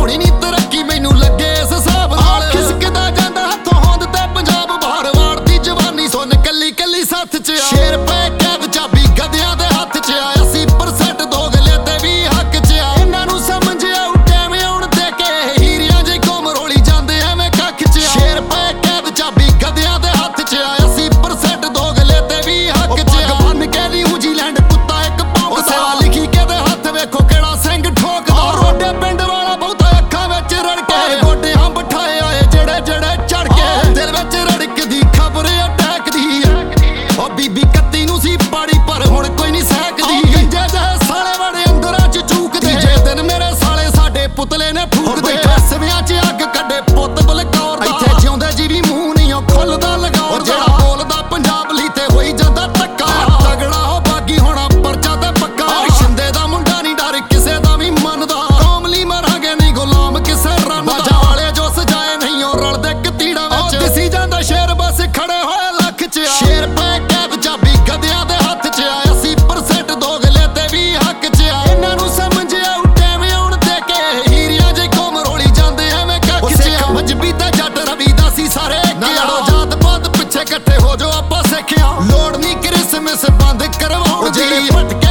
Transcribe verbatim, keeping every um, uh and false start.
ਹੋਣੀ ਨੀ ਤਰੱਕੀ ਮੈਨੂੰ ਲੱਗੇ ਇਸ ਹਿਸਾਬ ਨਾਲ ਖਿਸਕਦਾ ਜਾਂਦਾ ਹੱਥੋਂ ਹੋਂਦ ਤੇ ਪੰਜਾਬ ਬਾਹਰ ਵਾੜਦੀ ਜਵਾਨੀ ਸੁਣ ਕੱਲੀ ਕੱਲੀ ਸੱਥ ਚ ਆ ਸ਼ੇਰ ਪੈ ਕੈਦ ਚਾਬੀ ਗਧਿਆਂ ਦੇ ਹੱਥ ਚ ਆ ਅੱਸੀ ਪਰਸੈਂਟ ਦੋਗਲੇ ਤੇ ਵੀ ਹੱਕ ਚ ਆ ਇਹਨਾਂ ਨੂੰ ਸਮਝ ਆਉ ਟਾਈਮ ਆਉਣ ਦੇ ਕੇ ਹੀਰਿਆਂ ਜੇ ਕੋਮ ਰੋਲੀ ਜਾਂਦੇ ਐਵੇਂ ਕੱਖ ਚ ਆ ਸ਼ੇਰ ਪੈ ਕੈਦ ਚਾਬੀ ਗਧਿਆਂ ਦੇ ਹੱਥ ਚ ਆ ਅੱਸੀ ਪਰਸੈਂਟ ਦੋਗਲੇ ਤੇ ਵੀ ਹੱਕ ਚ ਆ ਬੰਨ ਕੇ ਨਿਊਜ਼ੀਲੈਂਡ ਕੁੱਤਾ ਇੱਕ ਭੌਂਕਦਾ ਲਿਖੀ ਕੇ ਦੇ ਹੱਥ ਵੇਖੋ ਕਿਹੜਾ ਸਿੰਘ ਠੋਕਦਾ ਰੋਡੇ ਪਿੰਡ ਵਾਲਾ ਬਹੁਤਾ ਅੱਖਾਂ ਵਿੱਚ ਰੜਕੇ ਗੋਡਿਆਂ ਬਿਠਾਏ ਆਏ ਜਿਹੜੇ ਜਿਹੜੇ ਚੜ ਕੇ ਦਿਲ ਵਿੱਚ ਰੜਕਦੀ ਖਬਰ ਅਟੈਕ ਦੀ ਉਹ ਬੀਬੀ ਕੱਤੀ ਨੂੰ ਸੀ ਪਾੜੀ ਪਰ ਹੁਣ ਕੋਈ ਨਹੀਂ ਸਹਿਕਦੀ ਗੰਜੇ ਦੇ ਸਾਲੇ ਵੜੇ ਅੰਦਰਾਂ ਚ ਚੂਕਦੇ ਜੇ ਦਿਨ ਮੇਰੇ ਸਾਲੇ ਸਾਡੇ ਪੁਤਲੇ ਨੇ ਠੂਕਦੇ ਸਵਿਆਂ ਚ ਅੱਗ ਕੱਢੇ ਪੁੱਤ ਬਲਕੌਰ ਦਾ ਇੱਥੇ ਜਿਉਂਦੇ ਜੀ ਵੀ ਮੂੰਹ ਨਹੀਂ ਉਹ ਖੁੱਲਦਾ ਲਗਾਉਰ ਜਿਹੜਾ ਬੋਲਦਾ ਪੰਜਾਬ ਲਈ ਤੇ ਹੋਈ ਜਾਂਦਾ ਧੱਕਾ ਤਗੜਾ ਹੋ ਬਾਗੀ ਹੋਣਾ ਪਰਚਾ ਤੇ ਪੱਕਾ ਸ਼ਿੰਦੇ ਦਾ ਮੁੰਡਾ ਨਹੀਂ ਡਰ ਕਿਸੇ ਦਾ ਵੀ ਮੰਨਦਾ ਕੌਮ ਲਈ ਮਰਾਂਗੇ ਨਹੀਂ ਗੁਲਾਮ ਕਿਸੇ ਰੰਨ ਦਾ ਵਾਲੇ ਜੋ ਸਜਾਏ ਨਹੀਂ ਉਹ ਰਲਦੇ ਕਤੀੜਾਂ ਵਿੱਚ ਦਿਸੀ ਜਾਂਦਾ ਸ਼ੇਰ ਬਸ ਖੜੇ ਹੋਏ ਲੱਖ ਚ ਸ਼ੇਰ ਪੈ ਕੈਦ ਚਾਬੀ ਗਧਿਆਂ ਦੇ ਹੱਥ ਚ ਆ ਅੱਸੀ ਪਰਸੈਂਟ ਦੋਗਲੇ ਤੇ ਵੀ ਹੱਕ ਚ ਆ ਇਹਨਾਂ ਨੂੰ ਸਮਝ ਆਉ ਟਾਈਮ ਆਉਣ ਦੇ ਕੇ ਹੀਰਿਆਂ ਜੇ ਕੋਮ ਰੋਲੀ ਜਾਂਦੇ ਐਵੇਂ ਕੱਖ ਚ ਆ ਮਜਬੀ ਤੇ ਜੱਟ ਰਵੀਦਾਸੀ ਸਾਰੇ ਨਾਲੋਂ ਜਾਤ ਪਾਤ ਪਿੱਛੇ ਇਕੱਠੇ ਹੋ ਜੋ ਆਪਾਂ ਸਿੱਖਿਆ ਲੋੜ ਨਹੀਂ ਕ੍ਰਿਸਮਸ ਬੰਦ ਕਰਵਾਉਣ ਦੀ